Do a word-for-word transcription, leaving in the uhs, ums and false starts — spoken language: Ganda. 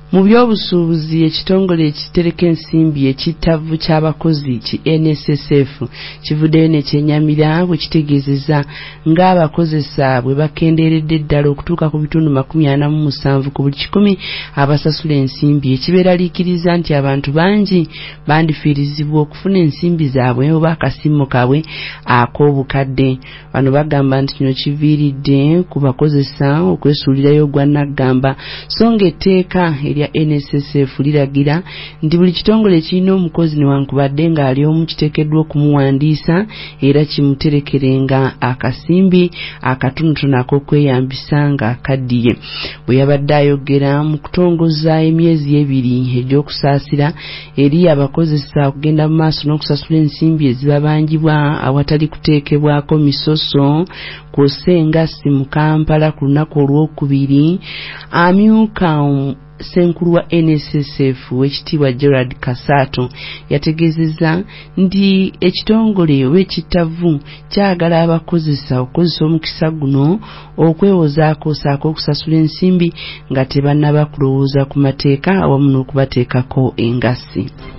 Mu byobusuubuzi ekitongole ekitereka ensimbi ekittavu ky'abakozi ki N S S F kivuddeyo ne kyenyamira bwe kitegeezezza ng'abakozesa bwe bakendeeredde ddala okutuuka ku bitundu makumi ana mu musanvu ku buli kikumi abasasula ensimbi ekibeeraliikiriza nti abantu bangi bandifiirizibwa okufuna ensimbi zaabwe oba akasiimo kaabwe ak'obukadde. Bano bagamba nti kino kiviiridde ku bakozesa okwesuulirayo gwa naggamba so ng'etteeka erya N S S F liragira nti buli kitongole kirina omukozi newankubadde ng'ali omu kiteekeddwa okumuwandiisa era kimuterekerenga akasimbi akatonotono ak'okweyambisa ng'akaddiye. Bwe yabadde ayogera mu kutongoza emyezi ebiri egy'okusaasira eri abakozesa okugenda mu maaso n'okusasula ensimbi ezibabangibwa awatali kuteekebwako misoso kw'ossa engassi mu Kampala ku lunaku olwokubiri, amyuka Senkulu wa N S S F w'ekitiibwa Gerard Kasaato yategeezezza nti ekitongole w'ekittavu kyagala abakozesa okukozesa omukisa guno okwewozaako saako okusasula ensimbi nga tebannaba kulowooza ku mateeka awamu n'okubateekako engassi.